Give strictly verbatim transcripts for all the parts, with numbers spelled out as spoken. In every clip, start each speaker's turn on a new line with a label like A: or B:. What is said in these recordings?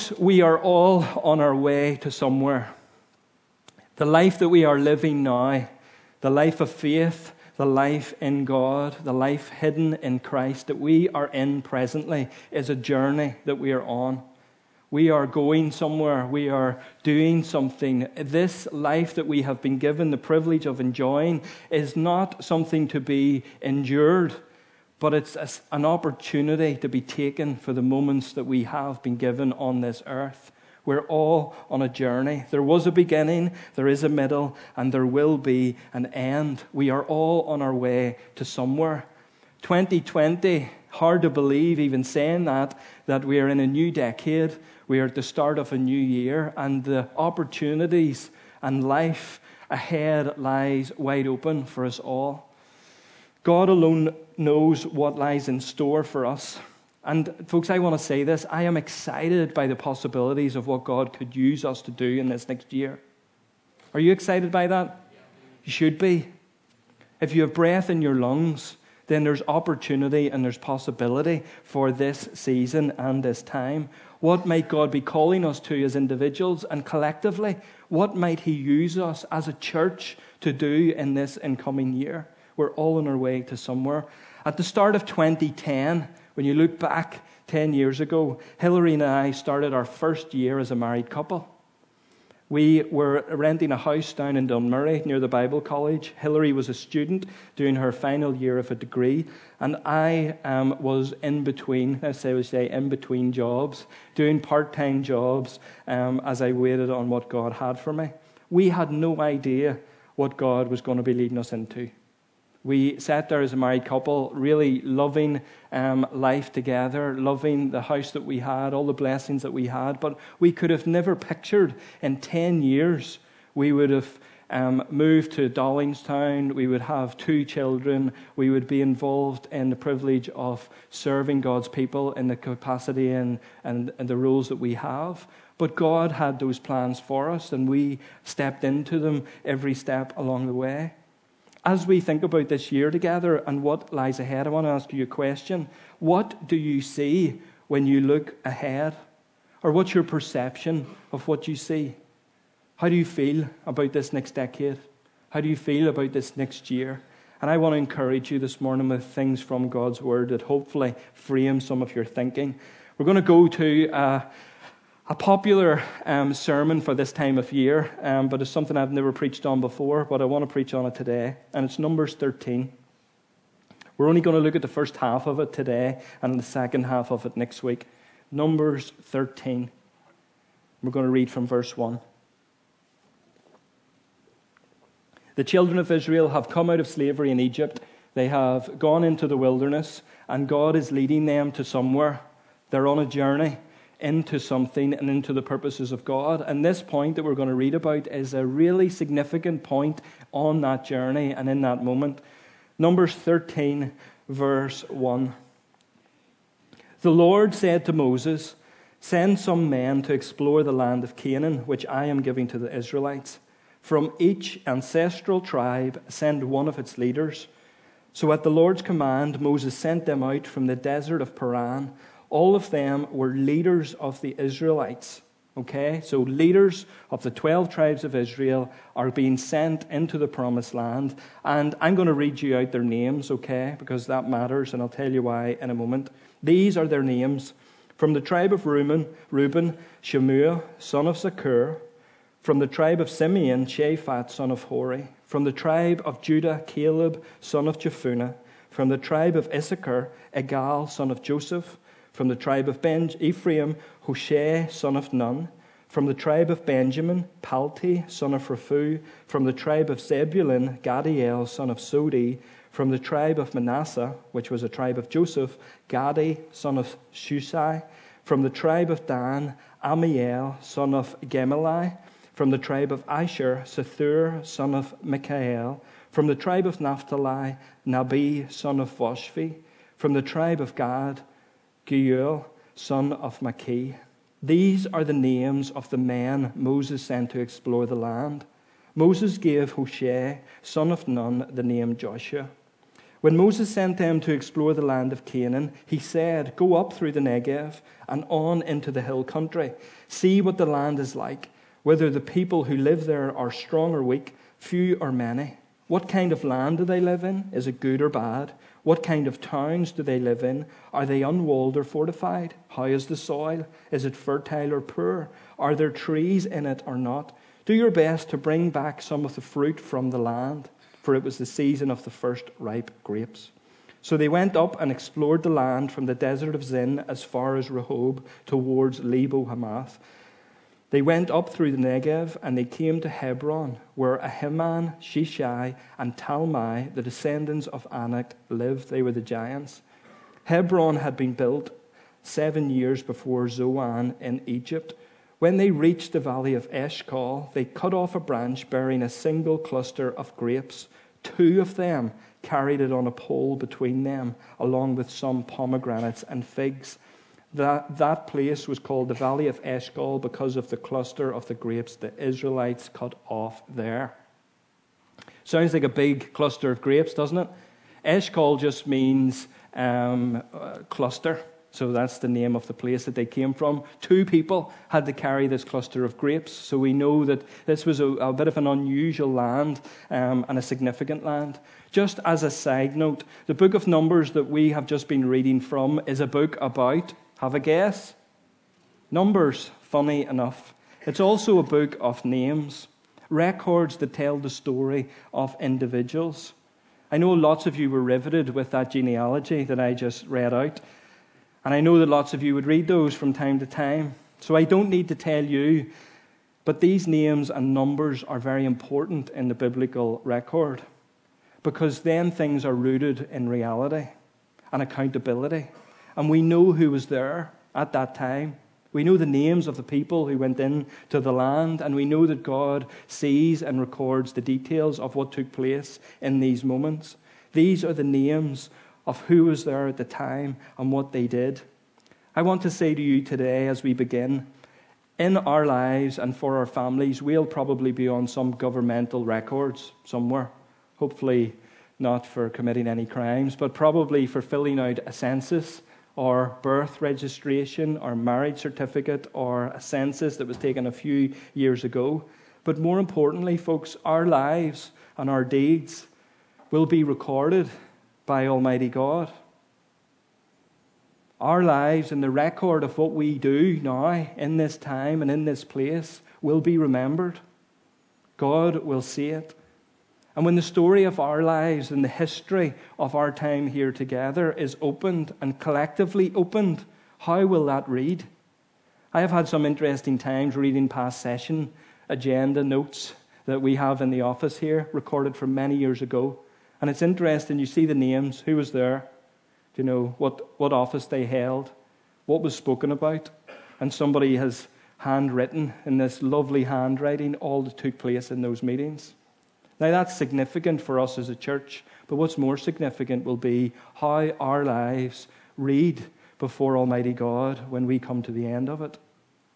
A: Folks, we are all on our way to somewhere. The life that we are living now, the life of faith, the life in God, the life hidden in Christ that we are in presently is a journey that we are on. We are going somewhere. We are doing something. This life that we have been given the privilege of enjoying is not something to be endured, but it's an opportunity to be taken for the moments that we have been given on this earth. We're all on a journey. There was a beginning, there is a middle, and there will be an end. We are all on our way to somewhere. twenty twenty, hard to believe even saying that, that we are in a new decade. We are at the start of a new year, and the opportunities and life ahead lies wide open for us all. God alone knows what lies in store for us. And folks, I want to say this. I am excited by the possibilities of what God could use us to do in this next year. Are you excited by that? You should be. If you have breath in your lungs, then there's opportunity and there's possibility for this season and this time. What might God be calling us to as individuals and collectively? What might He use us as a church to do in this incoming year? We're all on our way to somewhere. At the start of twenty ten, when you look back ten years ago, Hillary and I started our first year as a married couple. We were renting a house down in Dunmurry near the Bible College. Hillary was a student doing her final year of a degree, and I um, was in between, as I would say, in between jobs, doing part-time jobs um, as I waited on what God had for me. We had no idea what God was going to be leading us into. We sat there as a married couple, really loving um, life together, loving the house that we had, all the blessings that we had. But we could have never pictured in ten years we would have um, moved to Dollingstown, we would have two children, we would be involved in the privilege of serving God's people in the capacity and, and, and the roles that we have. But God had those plans for us, and we stepped into them every step along the way. As we think about this year together and what lies ahead, I want to ask you a question. What do you see when you look ahead? Or what's your perception of what you see? How do you feel about this next decade? How do you feel about this next year? And I want to encourage you this morning with things from God's Word that hopefully frame some of your thinking. We're going to go to uh, a popular um, sermon for this time of year, um, but it's something I've never preached on before, but I want to preach on it today, and it's Numbers thirteen. We're only going to look at the first half of it today and the second half of it next week. Numbers thirteen. We're going to read from verse one. The children of Israel have come out of slavery in Egypt. They have gone into the wilderness, and God is leading them to somewhere. They're on a journey into something and into the purposes of God. And this point that we're going to read about is a really significant point on that journey and in that moment. Numbers thirteen, verse one. The Lord said to Moses, "Send some men to explore the land of Canaan, which I am giving to the Israelites. From each ancestral tribe, send one of its leaders." So at the Lord's command, Moses sent them out from the desert of Paran. All of them were leaders of the Israelites. Okay, so leaders of the twelve tribes of Israel are being sent into the promised land. And I'm going to read you out their names, okay, because that matters, and I'll tell you why in a moment. These are their names. From the tribe of Reuben, Reuben, Shemuel, son of Zakur. From the tribe of Simeon, Shaphat, son of Hori. From the tribe of Judah, Caleb, son of Jephunneh. From the tribe of Issachar, Igal, son of Joseph. From the tribe of ben- Ephraim, Hoshea, son of Nun. From the tribe of Benjamin, Palti, son of Raphu. From the tribe of Zebulun, Gadiel, son of Sodi. From the tribe of Manasseh, which was a tribe of Joseph, Gadi, son of Shusai. From the tribe of Dan, Amiel, son of Gemalli. From the tribe of Asher, Sethur, son of Mikael. From the tribe of Naphtali, Nabi, son of Voshvi. From the tribe of Gad, Geuel, son of Maki. These are the names of the men Moses sent to explore the land. Moses gave Hoshea, son of Nun, the name Joshua. When Moses sent them to explore the land of Canaan, he said, "Go up through the Negev and on into the hill country. See what the land is like, whether the people who live there are strong or weak, few or many. What kind of land do they live in? Is it good or bad? What kind of towns do they live in? Are they unwalled or fortified? How is the soil? Is it fertile or poor? Are there trees in it or not? Do your best to bring back some of the fruit from the land," for it was the season of the first ripe grapes. So they went up and explored the land from the desert of Zin as far as Rehob towards Lebo Hamath. They went up through the Negev, and they came to Hebron, where Ahiman, Shishai, and Talmai, the descendants of Anak, lived. They were the giants. Hebron had been built seven years before Zoan in Egypt. When they reached the valley of Eshcol, they cut off a branch bearing a single cluster of grapes. Two of them carried it on a pole between them, along with some pomegranates and figs. That, that place was called the Valley of Eshcol because of the cluster of the grapes the Israelites cut off there. Sounds like a big cluster of grapes, doesn't it? Eshcol just means um, uh, cluster. So that's the name of the place that they came from. Two people had to carry this cluster of grapes. So we know that this was a, a bit of an unusual land um, and a significant land. Just as a side note, the book of Numbers that we have just been reading from is a book about, have a guess? Numbers, funny enough. It's also a book of names, records that tell the story of individuals. I know lots of you were riveted with that genealogy that I just read out. And I know that lots of you would read those from time to time. So I don't need to tell you, but these names and numbers are very important in the biblical record, because then things are rooted in reality and accountability. And we know who was there at that time. We know the names of the people who went into the land, and we know that God sees and records the details of what took place in these moments. These are the names of who was there at the time and what they did. I want to say to you today as we begin, in our lives and for our families, we'll probably be on some governmental records somewhere. Hopefully not for committing any crimes, but probably for filling out a census or birth registration or marriage certificate or a census that was taken a few years ago. But more importantly, folks, our lives and our deeds will be recorded by Almighty God. Our lives and the record of what we do now in this time and in this place will be remembered. God will see it. And when the story of our lives and the history of our time here together is opened and collectively opened, how will that read? I have had some interesting times reading past session agenda notes that we have in the office here, recorded from many years ago. And it's interesting, you see the names, who was there, do you know what, what office they held, what was spoken about. And somebody has handwritten in this lovely handwriting all that took place in those meetings. Now that's significant for us as a church, but what's more significant will be how our lives read before Almighty God when we come to the end of it.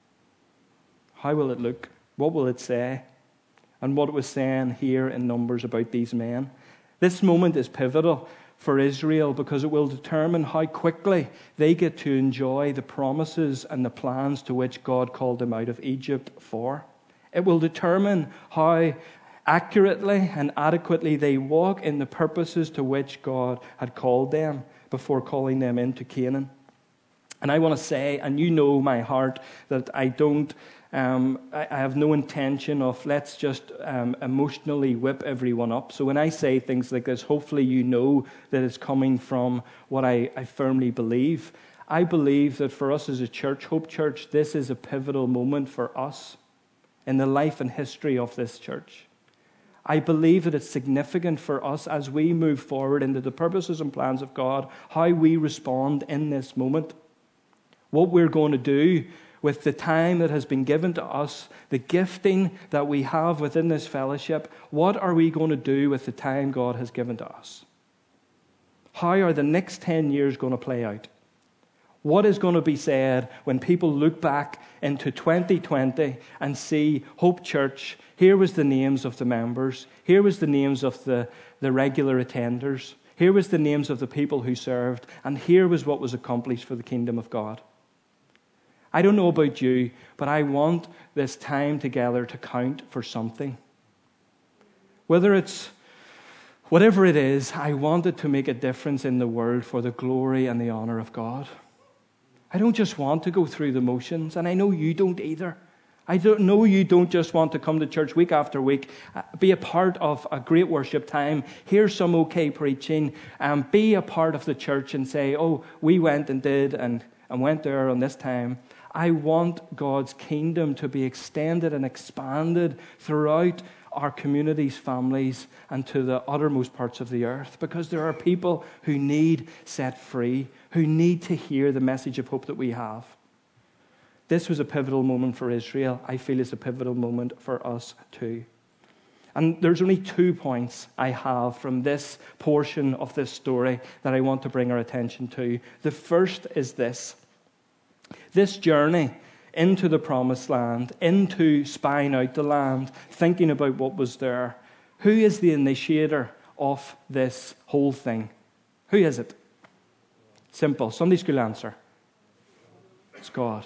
A: How will it look? What will it say? And what it was saying here in Numbers about these men. This moment is pivotal for Israel because it will determine how quickly they get to enjoy the promises and the plans to which God called them out of Egypt for. It will determine how accurately and adequately they walk in the purposes to which God had called them before calling them into Canaan. And I want to say, and you know my heart, that I don't Um, I, I have no intention of let's just um, emotionally whip everyone up. So when I say things like this, hopefully you know that it's coming from what I, I firmly believe. I believe that for us as a church, Hope Church, this is a pivotal moment for us in the life and history of this church. I believe that it's significant for us as we move forward into the purposes and plans of God, how we respond in this moment, what we're going to do with the time that has been given to us, the gifting that we have within this fellowship. What are we going to do with the time God has given to us? How are the next ten years going to play out? What is going to be said when people look back into twenty twenty and see Hope Church? Here was the names of the members. Here was the names of the, the regular attenders. Here was the names of the people who served, and here was what was accomplished for the kingdom of God. I don't know about you, but I want this time together to count for something. Whether it's whatever it is, I want it to make a difference in the world for the glory and the honor of God. I don't just want to go through the motions, and I know you don't either. I don't know you don't just want to come to church week after week, be a part of a great worship time, hear some okay preaching, and be a part of the church and say, oh, we went and did and, and went there on this time. I want God's kingdom to be extended and expanded throughout our communities, families, and to the uttermost parts of the earth, because there are people who need set free, who need to hear the message of hope that we have. This was a pivotal moment for Israel. I feel it's a pivotal moment for us too. And there's only two points I have from this portion of this story that I want to bring our attention to. The first is this. This journey into the promised land, into spying out the land, thinking about what was there. Who is the initiator of this whole thing? Who is it? Simple. Sunday school answer. It's God.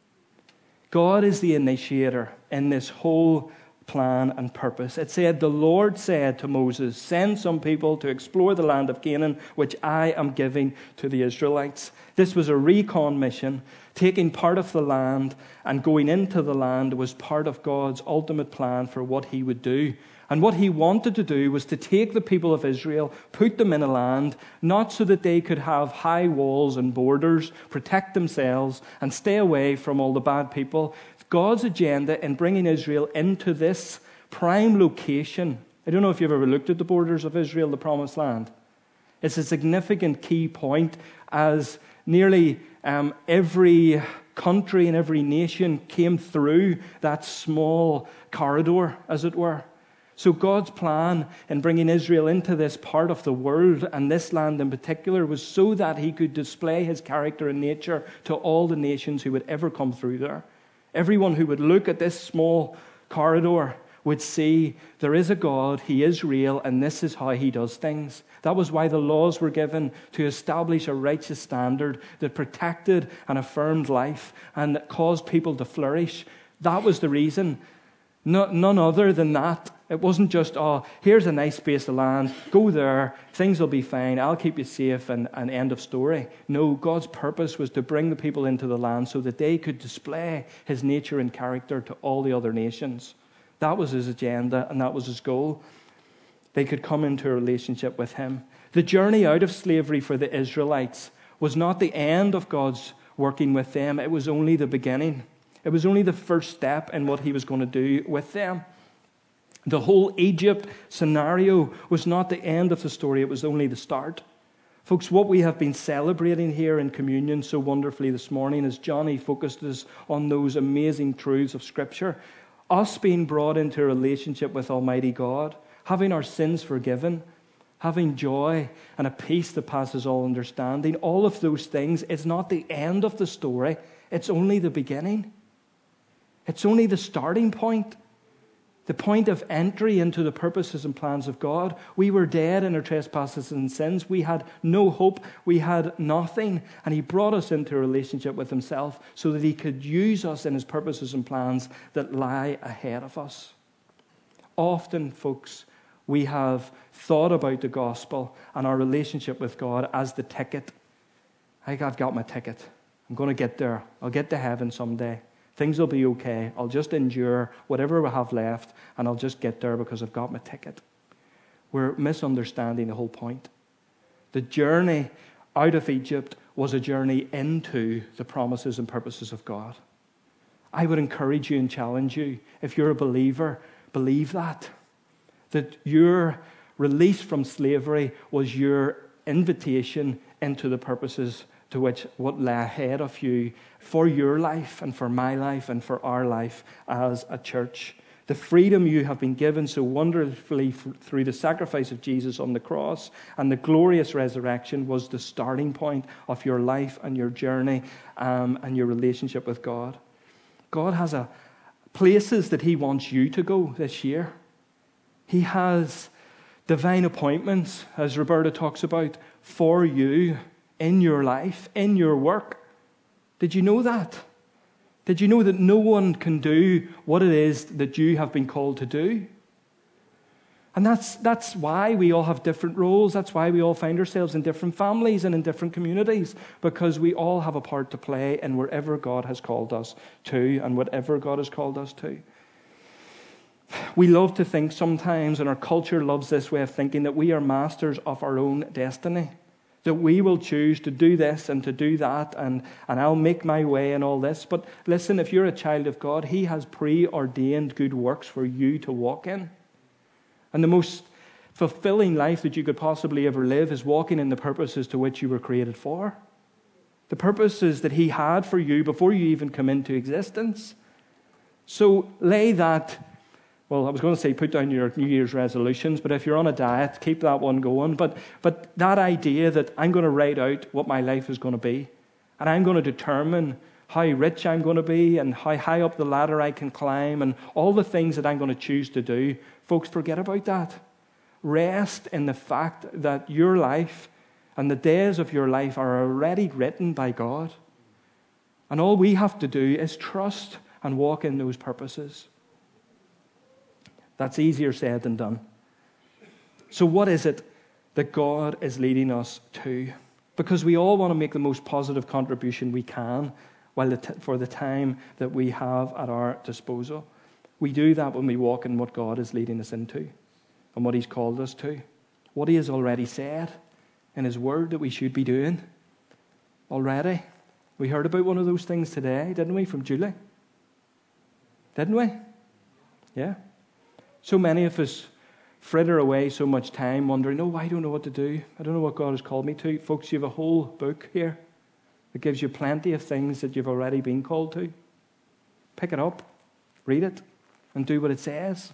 A: God is the initiator in this whole plan and purpose. It said, the Lord said to Moses, send some people to explore the land of Canaan, which I am giving to the Israelites. This was a recon mission. Taking part of the land and going into the land was part of God's ultimate plan for what he would do. And what he wanted to do was to take the people of Israel, put them in a land, not so that they could have high walls and borders, protect themselves, and stay away from all the bad people. God's agenda in bringing Israel into this prime location. I don't know if you've ever looked at the borders of Israel, the promised land. It's a significant key point, as nearly um, every country and every nation came through that small corridor, as it were. So God's plan in bringing Israel into this part of the world, and this land in particular, was so that he could display his character and nature to all the nations who would ever come through there. Everyone who would look at this small corridor would see there is a God, he is real, and this is how he does things. That was why the laws were given, to establish a righteous standard that protected and affirmed life and that caused people to flourish. That was the reason. No, none other than that. It wasn't just, oh, here's a nice piece of land, go there, things will be fine, I'll keep you safe, and, and end of story. No, God's purpose was to bring the people into the land so that they could display his nature and character to all the other nations. That was his agenda, and that was his goal. They could come into a relationship with him. The journey out of slavery for the Israelites was not the end of God's working with them. It was only the beginning. It was only the first step in what he was going to do with them. The whole Egypt scenario was not the end of the story. It was only the start. Folks, what we have been celebrating here in communion so wonderfully this morning as Johnny focused us on those amazing truths of Scripture. Us being brought into a relationship with Almighty God, having our sins forgiven, having joy and a peace that passes all understanding, all of those things, it's not the end of the story. It's only the beginning. It's only the starting point. The point of entry into the purposes and plans of God. We were dead in our trespasses and sins. We had no hope. We had nothing. And he brought us into a relationship with himself so that he could use us in his purposes and plans that lie ahead of us. Often, folks, we have thought about the gospel and our relationship with God as the ticket. I've got my ticket. I'm going to get there. I'll get to heaven someday. Things will be okay. I'll just endure whatever we have left, and I'll just get there because I've got my ticket. We're misunderstanding the whole point. The journey out of Egypt was a journey into the promises and purposes of God. I would encourage you and challenge you, if you're a believer, believe that. That your release from slavery was your invitation into the purposes to which what lay ahead of you for your life and for my life and for our life as a church. The freedom you have been given so wonderfully through the sacrifice of Jesus on the cross and the glorious resurrection was the starting point of your life and your journey um, and your relationship with God. God has a places that he wants you to go this year. He has divine appointments, as Roberta talks about, for you in your life, in your work. Did you know that? Did you know that no one can do what it is that you have been called to do? And that's, that's why we all have different roles. That's why we all find ourselves in different families and in different communities, because we all have a part to play in wherever God has called us to and whatever God has called us to. We love to think sometimes, and our culture loves this way of thinking, that we are masters of our own destiny, that we will choose to do this and to do that, and, and I'll make my way and all this. But listen, if you're a child of God, He has preordained good works for you to walk in. And the most fulfilling life that you could possibly ever live is walking in the purposes to which you were created for. The purposes that He had for you before you even come into existence. So lay that, well, I was going to say put down your New Year's resolutions, but if you're on a diet, keep that one going. But, but that idea that I'm going to write out what my life is going to be, and I'm going to determine how rich I'm going to be and how high up the ladder I can climb and all the things that I'm going to choose to do. Folks, forget about that. Rest in the fact that your life and the days of your life are already written by God. And all we have to do is trust and walk in those purposes. That's easier said than done. So what is it that God is leading us to? Because we all want to make the most positive contribution we can while the t- for the time that we have at our disposal. We do that when we walk in what God is leading us into and what He's called us to. What He has already said in His Word that we should be doing already. We heard about one of those things today, didn't we, from Julie? Didn't we? Yeah. So many of us fritter away so much time wondering, oh, I don't know what to do. I don't know what God has called me to. Folks, you have a whole book here that gives you plenty of things that you've already been called to. Pick it up, read it, and do what it says.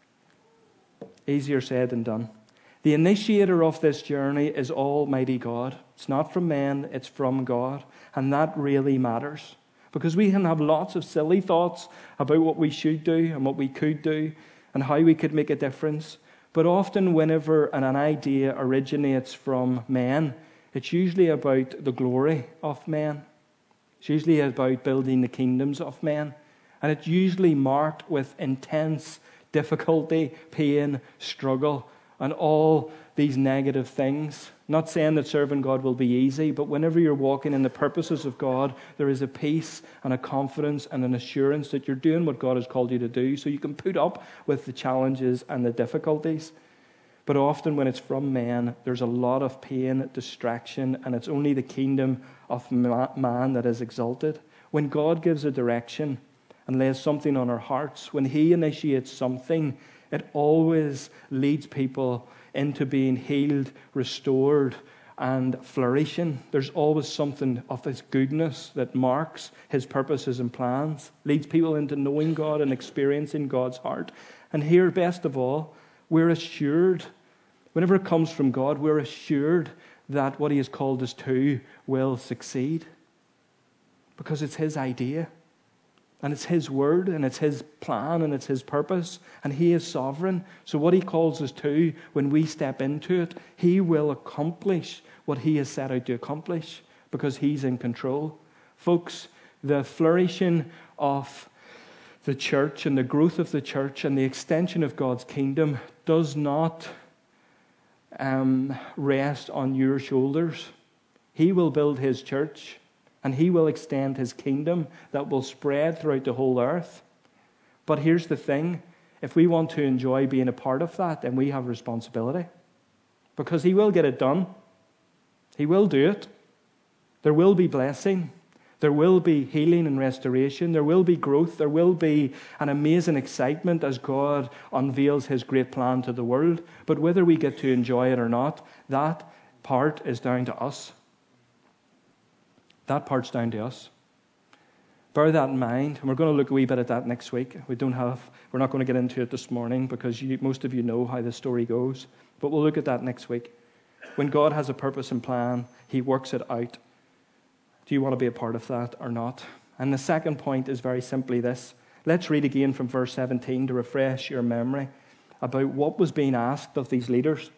A: Easier said than done. The initiator of this journey is Almighty God. It's not from men, it's from God. And that really matters. Because we can have lots of silly thoughts about what we should do and what we could do and how we could make a difference. But often whenever an idea originates from men, it's usually about the glory of men. It's usually about building the kingdoms of men. And it's usually marked with intense difficulty, pain, struggle, and all these negative things. Not saying that serving God will be easy, but whenever you're walking in the purposes of God, there is a peace and a confidence and an assurance that you're doing what God has called you to do, so you can put up with the challenges and the difficulties. But often when it's from men, there's a lot of pain, distraction, and it's only the kingdom of man that is exalted. When God gives a direction and lays something on our hearts, when He initiates something, it always leads people into being healed, restored, and flourishing. There's always something of His goodness that marks His purposes and plans, leads people into knowing God and experiencing God's heart. And here, best of all, we're assured, whenever it comes from God, we're assured that what He has called us to will succeed. Because it's His idea. And it's His word, and it's His plan, and it's His purpose, and He is sovereign. So what He calls us to, when we step into it, He will accomplish what He has set out to accomplish, because He's in control. Folks, the flourishing of the church and the growth of the church and the extension of God's kingdom does not um, rest on your shoulders. He will build His church, and He will extend His kingdom that will spread throughout the whole earth. But here's the thing. If we want to enjoy being a part of that, then we have responsibility. Because He will get it done. He will do it. There will be blessing. There will be healing and restoration. There will be growth. There will be an amazing excitement as God unveils His great plan to the world. But whether we get to enjoy it or not, that part is down to us. That part's down to us. Bear that in mind, and we're going to look a wee bit at that next week. We don't have, we're not going to get into it this morning because you, most of you know how the story goes. But we'll look at that next week. When God has a purpose and plan, He works it out. Do you want to be a part of that or not? And the second point is very simply this. Let's read again from verse seventeen to refresh your memory. about what was being asked of these leaders.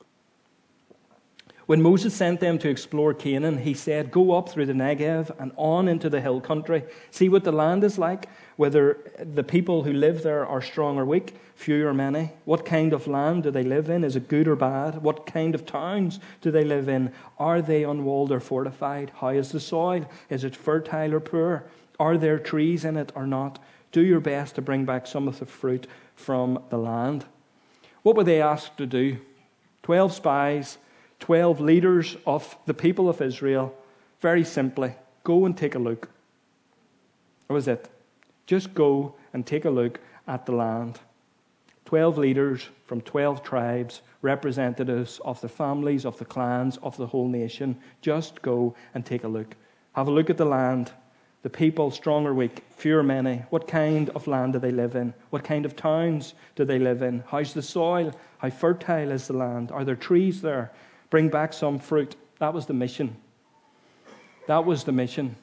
A: When Moses sent them to explore Canaan, he said, "Go up through the Negev and on into the hill country. See what the land is like, whether the people who live there are strong or weak, few or many. What kind of land do they live in? Is it good or bad? What kind of towns do they live in? Are they unwalled or fortified? How is the soil? Is it fertile or poor? Are there trees in it or not? Do your best to bring back some of the fruit from the land." What were they asked to do? Twelve spies, twelve leaders of the people of Israel. Very simply, go and take a look. That was it. Just go and take a look at the land. Twelve leaders from twelve tribes, representatives of the families, of the clans, of the whole nation. Just go and take a look. Have a look at the land. The people, strong or weak, few or many. What kind of land do they live in? What kind of towns do they live in? How's the soil? How fertile is the land? Are there trees there? Bring back some fruit. That was the mission. That was the mission.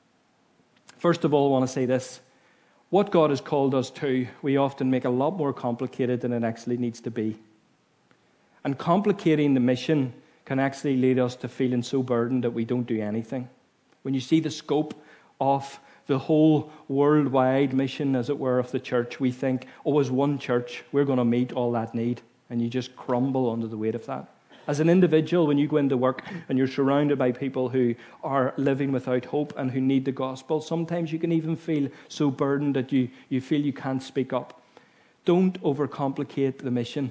A: First of all, I want to say this. What God has called us to, we often make a lot more complicated than it actually needs to be. And complicating the mission can actually lead us to feeling so burdened that we don't do anything. When you see the scope of the whole worldwide mission, as it were, of the church, we think, oh, as one church, we're going to meet all that need. And you just crumble under the weight of that. As an individual, when you go into work and you're surrounded by people who are living without hope and who need the gospel, sometimes you can even feel so burdened that you, you feel you can't speak up. Don't overcomplicate the mission.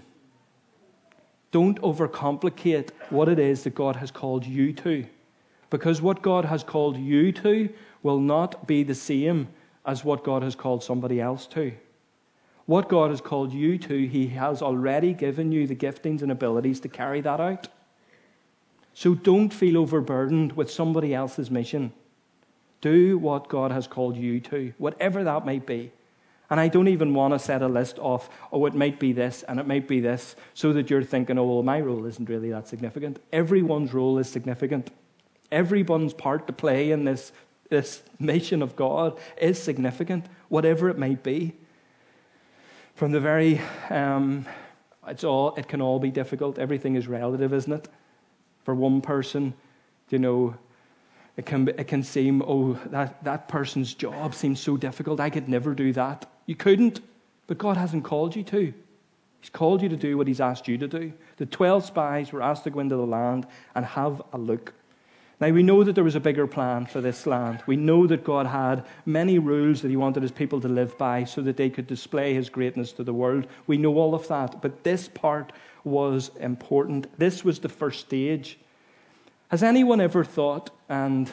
A: Don't overcomplicate what it is that God has called you to. Because what God has called you to will not be the same as what God has called somebody else to. What God has called you to, He has already given you the giftings and abilities to carry that out. So don't feel overburdened with somebody else's mission. Do what God has called you to, whatever that might be. And I don't even want to set a list of, oh, it might be this and it might be this, so that you're thinking, oh, well, my role isn't really that significant. Everyone's role is significant. Everyone's part to play in this, this mission of God is significant, whatever it might be. From the very, um, it's all, it can all be difficult. Everything is relative, isn't it? For one person, you know, it can it can seem, oh, that, that person's job seems so difficult. I could never do that. You couldn't, but God hasn't called you to. He's called you to do what He's asked you to do. The twelve spies were asked to go into the land and have a look. Now, we know that there was a bigger plan for this land. We know that God had many rules that He wanted His people to live by so that they could display His greatness to the world. We know all of that. But this part was important. This was the first stage. Has anyone ever thought, and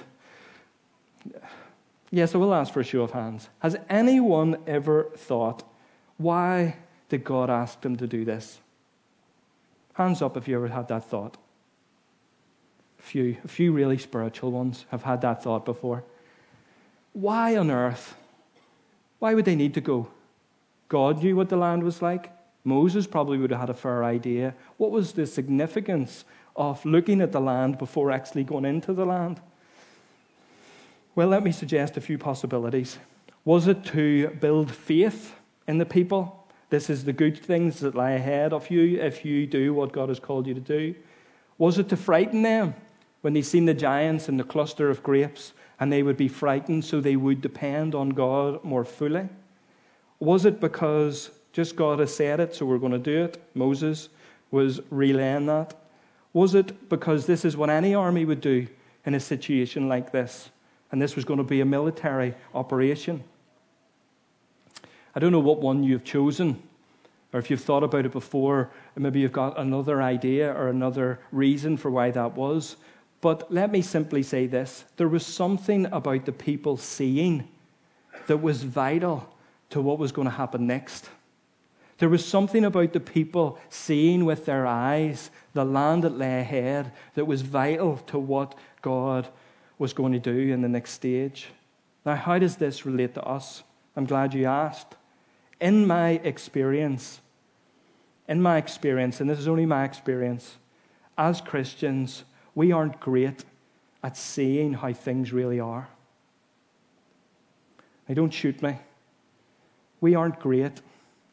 A: yes, I will ask for a show of hands. Has anyone ever thought, why did God ask them to do this? Hands up if you ever had that thought. Few, a few really spiritual ones have had that thought before. Why on earth? Why would they need to go? God knew what the land was like. Moses probably would have had a fair idea. What was the significance of looking at the land before actually going into the land? Well, let me suggest a few possibilities. Was it to build faith in the people? This is the good things that lie ahead of you if you do what God has called you to do. Was it to frighten them? When they seen the giants and the cluster of grapes, and they would be frightened, so they would depend on God more fully? Was it because just God has said it, so we're going to do it? Moses was relaying that. Was it because this is what any army would do in a situation like this, and this was going to be a military operation? I don't know what one you've chosen, or if you've thought about it before, maybe you've got another idea or another reason for why that was. But let me simply say this. There was something about the people seeing that was vital to what was going to happen next. There was something about the people seeing with their eyes the land that lay ahead that was vital to what God was going to do in the next stage. Now, how does this relate to us? I'm glad you asked. In my experience, in my experience, and this is only my experience, as Christians, we aren't great at seeing how things really are. Now, don't shoot me. We aren't great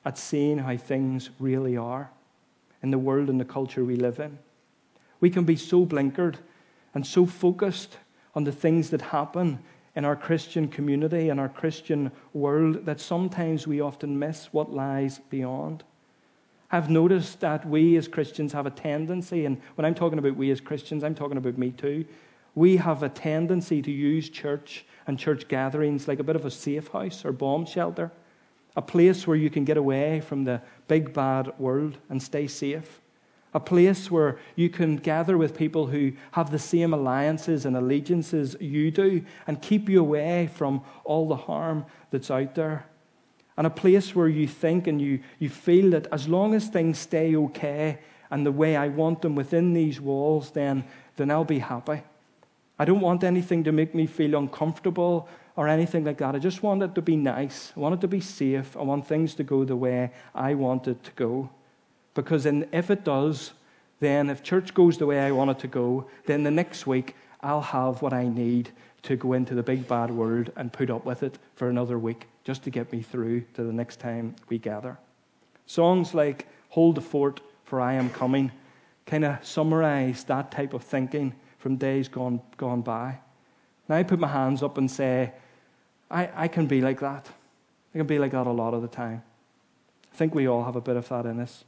A: at seeing how things really are in the world and the culture we live in. We can be so blinkered and so focused on the things that happen in our Christian community and our Christian world that sometimes we often miss what lies beyond. I've noticed that we as Christians have a tendency, and when I'm talking about we as Christians, I'm talking about me too. We have a tendency to use church and church gatherings like a bit of a safe house or bomb shelter, a place where you can get away from the big bad world and stay safe, a place where you can gather with people who have the same alliances and allegiances you do and keep you away from all the harm that's out there, and a place where you think and you, you feel that as long as things stay okay and the way I want them within these walls, then, then I'll be happy. I don't want anything to make me feel uncomfortable or anything like that. I just want it to be nice. I want it to be safe. I want things to go the way I want it to go. Because in, if it does, then if church goes the way I want it to go, then the next week I'll have what I need to go into the big bad world and put up with it for another week just to get me through to the next time we gather. Songs like Hold the Fort, For I Am Coming kind of summarize that type of thinking from days gone gone by. And I put my hands up and say, I, I can be like that. I can be like that a lot of the time. I think we all have a bit of that in us.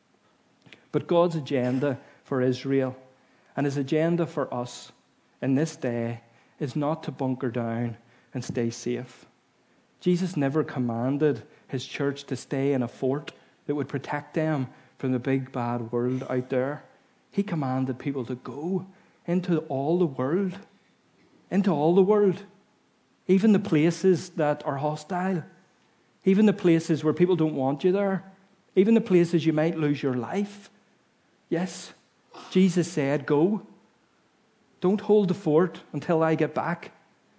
A: But God's agenda for Israel and his agenda for us in this day is not to bunker down and stay safe. Jesus never commanded his church to stay in a fort that would protect them from the big bad world out there. He commanded people to go into all the world, into all the world, even the places that are hostile, even the places where people don't want you there, even the places you might lose your life. Yes, Jesus said, go. Don't hold the fort until I get back.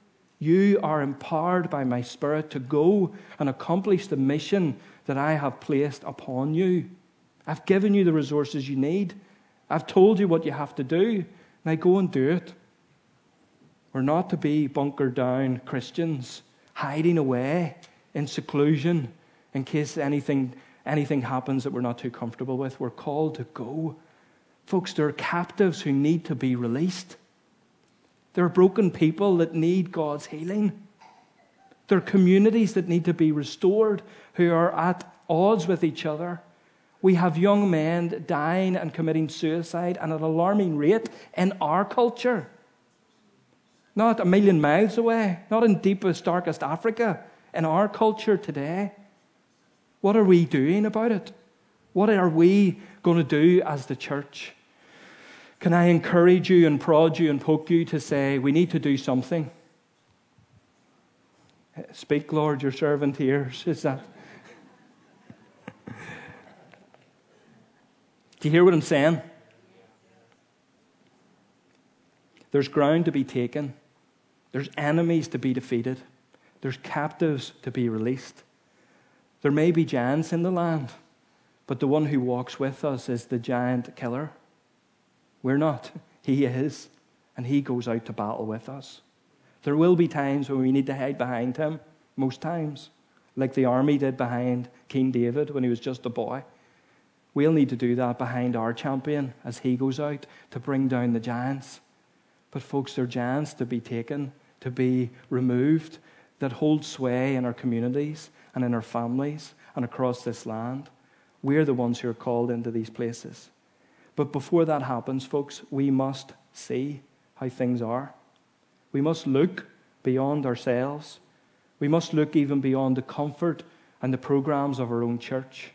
A: You are empowered by my Spirit to go and accomplish the mission that I have placed upon you. I've given you the resources you need. I've told you what you have to do. Now go and do it. We're not to be bunkered down Christians, hiding away in seclusion in case anything, anything happens that we're not too comfortable with. We're called to go. Folks, there are captives who need to be released. There are broken people that need God's healing. There are communities that need to be restored who are at odds with each other. We have young men dying and committing suicide at an alarming rate in our culture. Not a million miles away, not in deepest, darkest Africa, in our culture today. What are we doing about it? What are we going to do as the church? Can I encourage you and prod you and poke you to say, we need to do something? Speak, Lord, your servant hears. Is that... Do you hear what I'm saying? There's ground to be taken. There's enemies to be defeated. There's captives to be released. There may be giants in the land, but the one who walks with us is the giant killer. We're not. He is. And he goes out to battle with us. There will be times when we need to hide behind him. Most times. Like the army did behind King David when he was just a boy. We'll need to do that behind our champion as he goes out to bring down the giants. But folks, there are giants to be taken, to be removed, that hold sway in our communities and in our families and across this land. We're the ones who are called into these places. But before that happens, folks, we must see how things are. We must look beyond ourselves. We must look even beyond the comfort and the programs of our own church.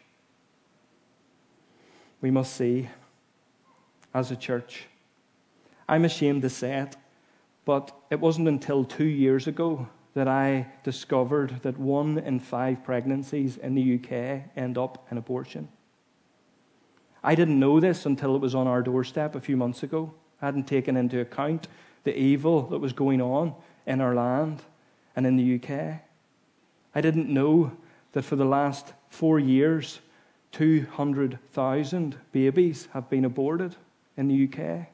A: We must see as a church. I'm ashamed to say it, but it wasn't until two years ago that I discovered that one in five pregnancies in the U K end up in abortion. I didn't know this until it was on our doorstep a few months ago. I hadn't taken into account the evil that was going on in our land and in the U K. I didn't know that for the last four years, two hundred thousand babies have been aborted in the U K.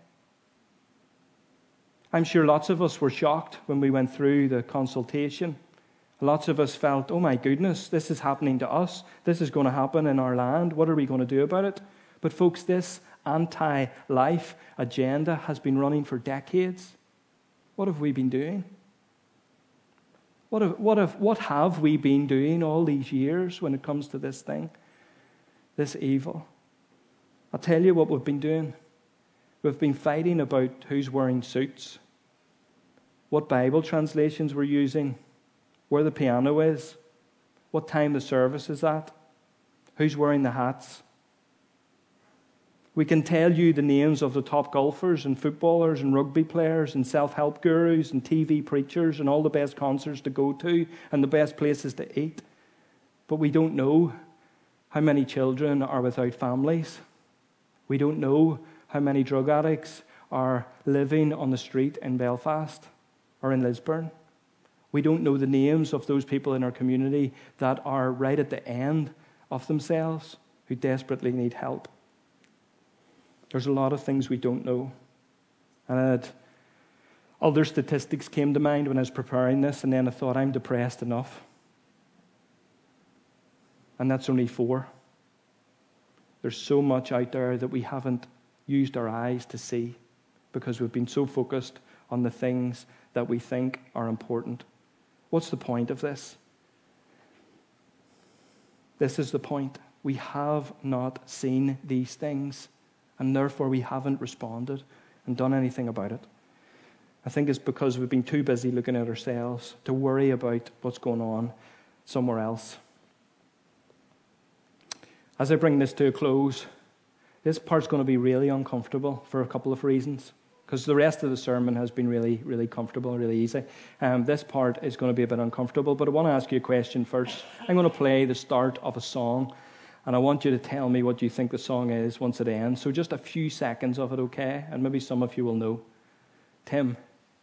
A: I'm sure lots of us were shocked when we went through the consultation Lots of us felt, oh my goodness, this is happening to us. This is going to happen in our land. What are we going to do about it? But folks, this anti-life agenda has been running for decades. What have we been doing? What have, what have, what have we been doing all these years when it comes to this thing, this evil? I'll tell you what we've been doing. We've been fighting about who's wearing suits, what Bible translations we're using, where the piano is, what time the service is at, who's wearing the hats. We can tell you the names of the top golfers and footballers and rugby players and self-help gurus and T V preachers and all the best concerts to go to and the best places to eat. But we don't know how many children are without families. We don't know how many drug addicts are living on the street in Belfast or in Lisburn. We don't know the names of those people in our community that are right at the end of themselves who desperately need help. There's a lot of things we don't know. And other statistics came to mind when I was preparing this, and then I thought, I'm depressed enough. And that's only four. There's so much out there that we haven't used our eyes to see because we've been so focused on the things that we think are important. What's the point of this? This is the point. We have not seen these things, and therefore we haven't responded and done anything about it. I think it's because we've been too busy looking at ourselves to worry about what's going on somewhere else. As I bring this to a close, this part's going to be really uncomfortable for a couple of reasons, because the rest of the sermon has been really, really comfortable, really easy. Um, this part is going to be a bit uncomfortable, but I want to ask you a question first. I'm going to play the start of a song, and I want you to tell me what you think the song is once it ends. So just a few seconds of it, okay? And maybe some of you will know. Tim.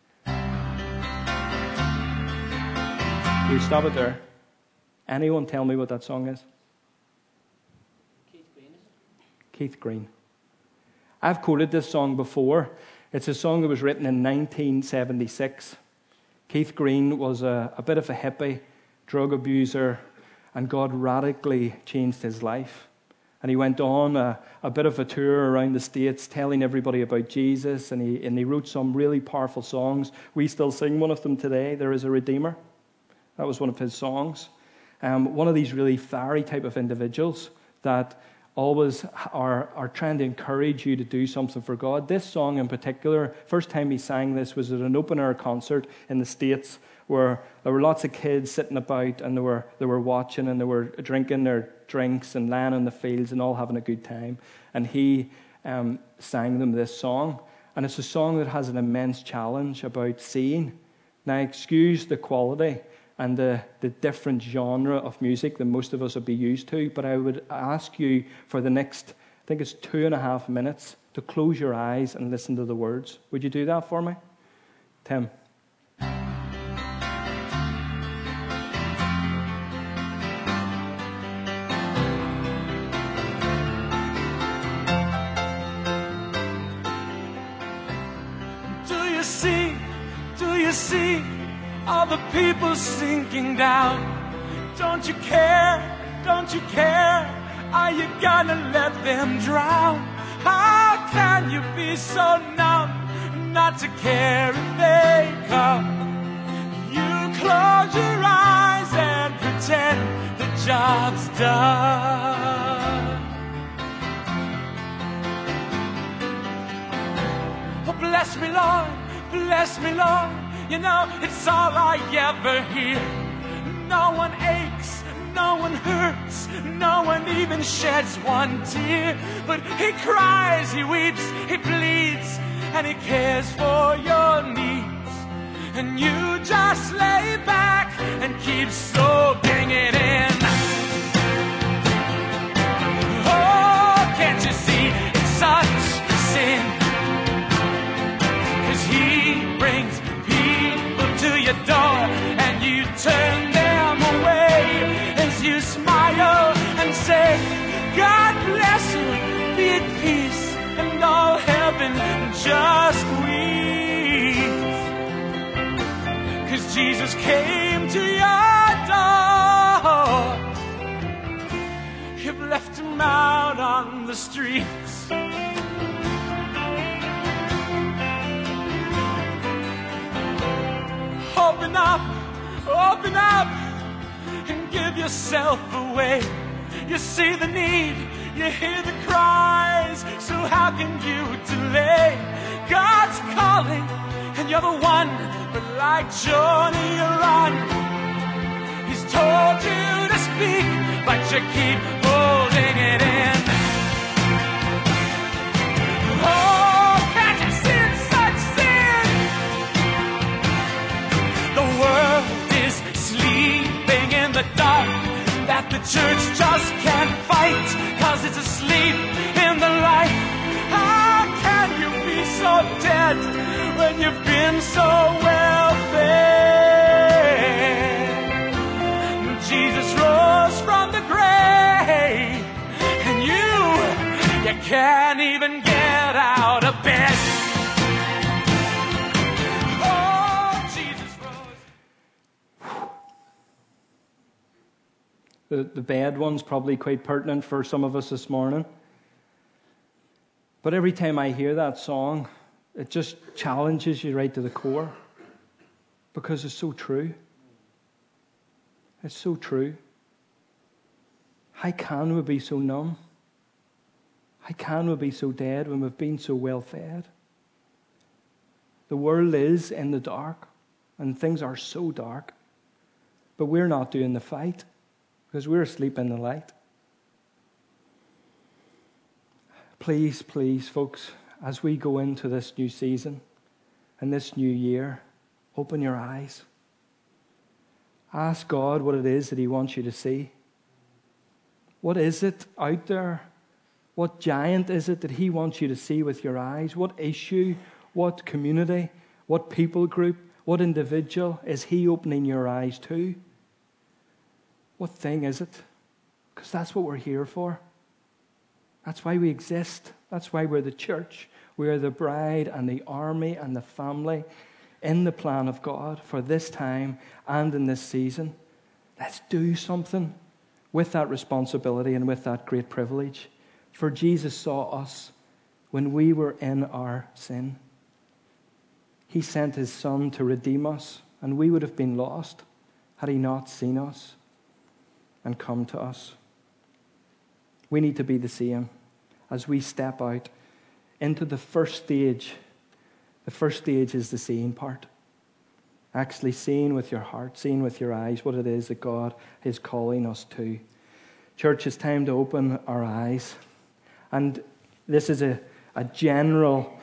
A: You stop it there. Anyone tell me what that song is?
B: Keith Green, is it?
A: Keith Green. I've quoted this song before. It's a song that was written in nineteen seventy-six. Keith Green was a, a bit of a hippie, drug abuser, and God radically changed his life. And he went on a, a bit of a tour around the States telling everybody about Jesus, and he, and he wrote some really powerful songs. We still sing one of them today, There Is a Redeemer. That was one of his songs. Um, one of these really fiery type of individuals that always are, are trying to encourage you to do something for God. This song in particular, first time he sang this was at an open-air concert in the States where there were lots of kids sitting about and they were they were watching and they were drinking their drinks and lying in the fields and all having a good time. And he um, sang them this song. And it's a song that has an immense challenge about seeing. Now, excuse the quality and the, the different genre of music that most of us would be used to, but I would ask you for the next, I think it's two and a half minutes, to close your eyes and listen to the words. Would you do that for me? Tim.
C: Do you see, do you see all the people sinking down? Don't you care, don't you care? Are you gonna let them drown? How can you be so numb not to care if they come? You close your eyes and pretend the job's done. Oh, bless me, Lord, bless me, Lord. You know, it's all I ever hear. No one aches, no one hurts, no one even sheds one tear. But he cries, he weeps, he bleeds, and he cares for your needs. And you just lay back and keep soaking it in. Oh, can't you see it's such a sin? 'Cause he brings to your door and you turn them away as you smile and say, God bless you, be at peace, and all heaven just weeps. 'Cause Jesus came to your them out on the streets. Open up, open up, and give yourself away. You see the need, you hear the cries, so how can you delay? God's calling, and you're the one, but like Jonah, you run. He's told you to speak, but you keep holding it in. Oh, can't you see such sin? The world is sleeping in the dark that the church just can't fight, 'cause it's asleep in the light. How can you be so dead when you've been so well fed? Jesus rose from the grave, and you, you can't even get out of bed. Oh, Jesus rose.
A: The, the bed one's probably quite pertinent for some of us this morning. But every time I hear that song, it just challenges you right to the core, because it's so true. It's so true. How can we be so numb? How can we be so dead when we've been so well fed? The world is in the dark, and things are so dark, but we're not doing the fight, because we're asleep in the light. Please, please, folks, as we go into this new season and this new year, open your eyes. Ask God what it is that He wants you to see. What is it out there? What giant is it that He wants you to see with your eyes? What issue, what community, what people group, what individual is He opening your eyes to? What thing is it? Because that's what we're here for. That's why we exist. That's why we're the church. We're the bride and the army and the family in the plan of God for this time and in this season. Let's do something with that responsibility and with that great privilege. For Jesus saw us when we were in our sin. He sent His Son to redeem us, and we would have been lost had He not seen us and come to us. We need to be the same as we step out into the first stage. The first stage is the seeing part. Actually seeing with your heart, seeing with your eyes what it is that God is calling us to. Church, it's time to open our eyes. And this is a, a general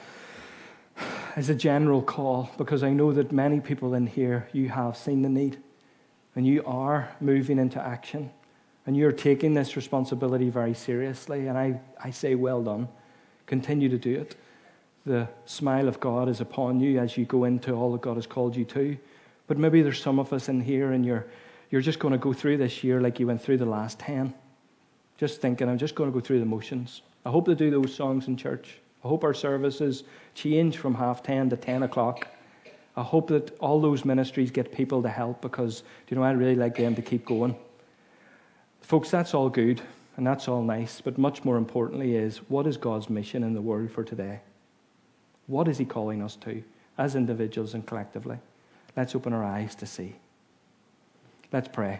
A: is a general call, because I know that many people in here, you have seen the need, and you are moving into action. And you're taking this responsibility very seriously. And I, I say, well done. Continue to do it. The smile of God is upon you as you go into all that God has called you to. But maybe there's some of us in here, and you're, you're just going to go through this year like you went through the last ten. Just thinking, I'm just going to go through the motions. I hope to do those songs in church. I hope our services change from half ten to ten o'clock. I hope that all those ministries get people to help, because, you know, I really like them to keep going. Folks, that's all good and that's all nice, but much more importantly is, what is God's mission in the world for today? What is He calling us to as individuals and collectively? Let's open our eyes to see. Let's pray.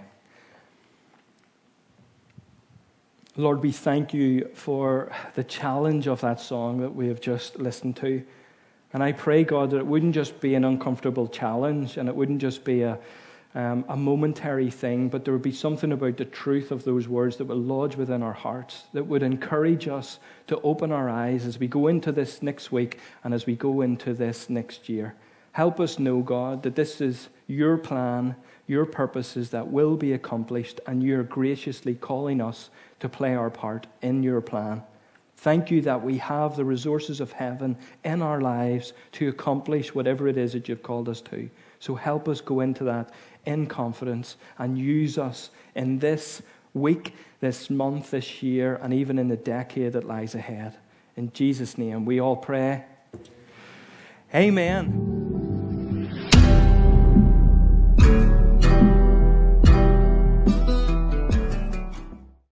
A: Lord, we thank You for the challenge of that song that we have just listened to. And I pray, God, that it wouldn't just be an uncomfortable challenge, and it wouldn't just be a Um, a momentary thing, but there would be something about the truth of those words that will lodge within our hearts, that would encourage us to open our eyes as we go into this next week and as we go into this next year. Help us know, God, that this is Your plan, Your purposes that will be accomplished, and You're graciously calling us to play our part in Your plan. Thank You that we have the resources of heaven in our lives to accomplish whatever it is that You've called us to. So help us go into that in confidence and use us in this week, this month, this year, and even in the decade that lies ahead. In Jesus' name, we all pray. Amen.